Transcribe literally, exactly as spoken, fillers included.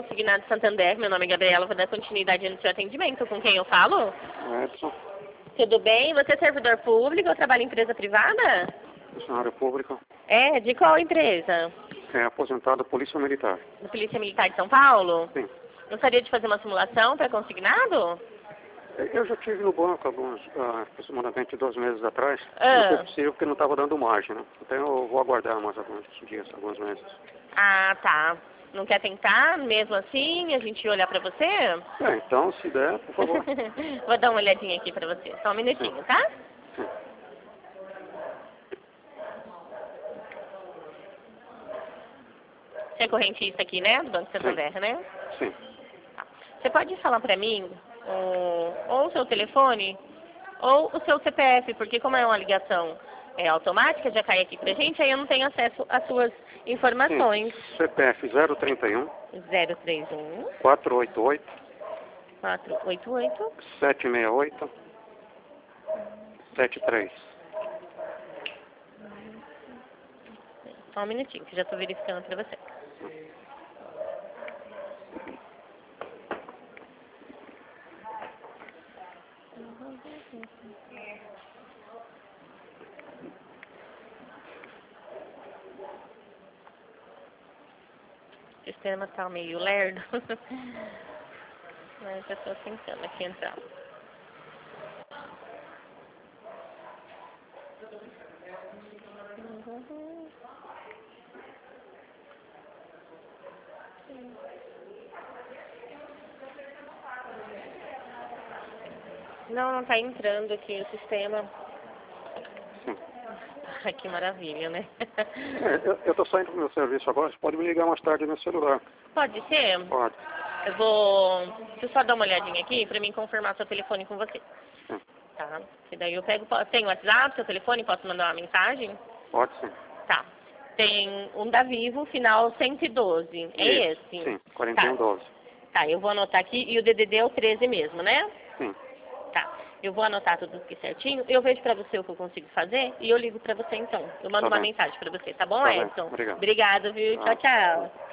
Consignado Santander, meu nome é Gabriela, vou dar continuidade no seu atendimento. Com quem eu falo? Edson, Tudo bem? Você é servidor público ou trabalha em empresa privada? funcionário público, É, de qual empresa? é aposentado Polícia Militar. Da Polícia Militar de São Paulo? Sim. Gostaria de fazer uma simulação para consignado? Eu já estive no banco alguns, ah, aproximadamente dois meses atrás. Ah. Não foi possível porque não estava dando margem, né? Então eu vou aguardar mais alguns dias, alguns meses. Ah, tá. Não quer tentar mesmo assim? A gente olhar para você? É, então, se der, por favor. Vou dar uma olhadinha aqui para você. Só um minutinho, Sim. tá? Sim. Você é correntista aqui, né? Do Banco Santander, Sim. né? Sim. Tá. Você pode falar para mim o- ou o seu telefone ou o seu C P F, porque como é uma ligação é, automática, já cai aqui pra gente, aí eu não tenho acesso às suas informações. Sim. C P F zero trinta e um, zero três um, quatrocentos e oitenta e oito, quatro oito oito. setecentos e sessenta e oito, setenta e três. Só um minutinho, que já estou verificando para você. O sistema tá meio lerdo. Mas eu estou tentando aqui entrar. Não, não está entrando aqui o sistema. Sim. Ai, que maravilha, né? É, eu estou saindo do meu serviço agora, você pode me ligar mais tarde no celular. Pode ser? Pode. Eu vou... Deixa eu só dar uma olhadinha aqui para mim confirmar seu telefone com você. Sim. Tá? E daí eu pego... Tem o WhatsApp, seu telefone, posso mandar uma mensagem? Pode sim. Tá. Tem um da Vivo, final cento e doze. É Isso. esse? Sim, quarenta e um doze. Tá, eu vou anotar aqui. E o D D D é o treze mesmo, né? Sim. Tá. Eu vou anotar tudo aqui certinho. Eu vejo pra você o que eu consigo fazer e eu ligo pra você então. Eu mando Tá uma bem. mensagem pra você, tá bom, Tá bem. Edson? Obrigado. Obrigado, viu? Ah. Tchau, tchau.